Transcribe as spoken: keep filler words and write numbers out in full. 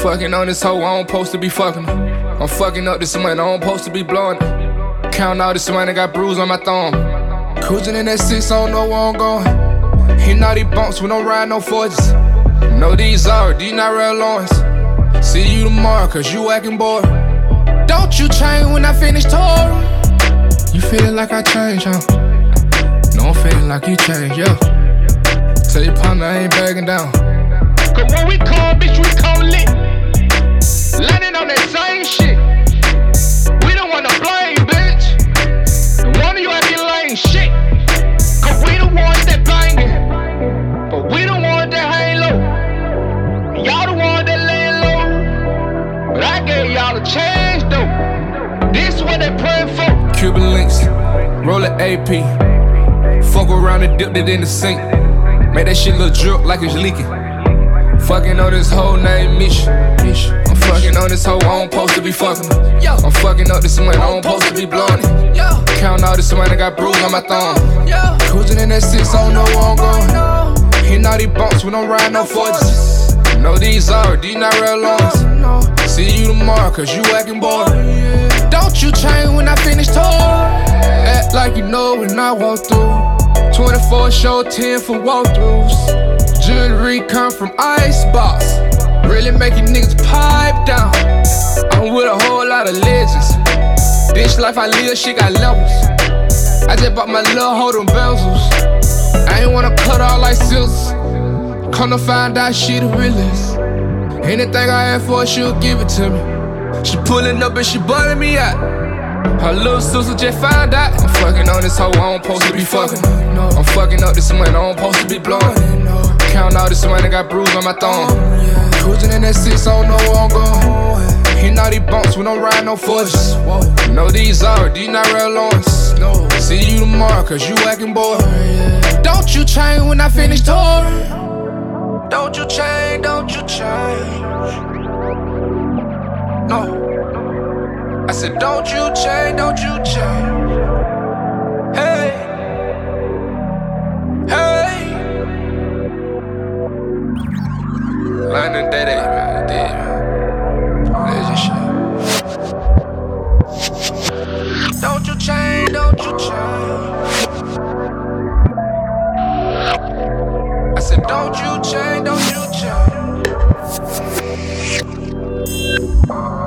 fucking on this hoe, I don't supposed to be fucking her. I'm fucking up this money, I don't supposed to be blowing it. Counting all this money, got bruise on my thumb. Cruising in that six, I don't know where I'm going. Hitting all these bumps, we don't ride no forges. Know these are, these not real loins. See you tomorrow, cause you acting bored. Don't you change when I finish touring. You feeling like I changed, huh? No, I'm feeling like you changed, yeah. Tell your partner I ain't backing down. Cause when we call, bitch, we call lit. Landing on that same shit. We don't wanna blame, bitch. One of you have your lame shit. Cause we the ones that bangin'. But we the ones that hang low. Y'all the ones that lay low. But I gave y'all a chance though. This what they praying for. Cuban links, roll it A P. Fuck around and dipped it in the sink. Make that shit look drip like it's leaking. Fucking on this hoe named Misha. I'm fucking on this hoe, I don't supposed to be fucking her. I'm fucking up this money, I don't supposed to be blowing it. Counting all this money, got bruise on my thumb. Cruising in that six, I don't know where I'm going. Hitting all these bumps, we don't ride no forges. Know these are, these not real loans. See you tomorrow, cause you acting bored. Don't you change when I finish touring. Act like you know when I walk through. twenty-four show, ten for walkthroughs. Jewelry come from Icebox. Really making niggas pipe down. I'm with a whole lot of legends. This life I live, shit got levels. I just bought my little hold on bezels. I ain't wanna cut all like scissors. Come to find out she the realest. Anything I ask for, she'll give it to me. She pulling up and she butting me out. Her little sister just found out. I'm fucking on this hoe, I don't supposed to be fucking. I'm fucking up this money, I don't supposed to be blowing. Counting all this money, got bruise on my thumb. Cruising in that six, I don't know where I'm going. Hitting all these bumps, we don't ride no forges. Know these are, these not real loins. See you tomorrow, cause you acting bored. Don't you change when I finish touring. Don't you change, don't you change. No. I said, don't you change, don't you change. Hey, hey. London Daddy, man, Daddy. Legend shit. Don't you change, don't you change. I said, don't you change, don't you change.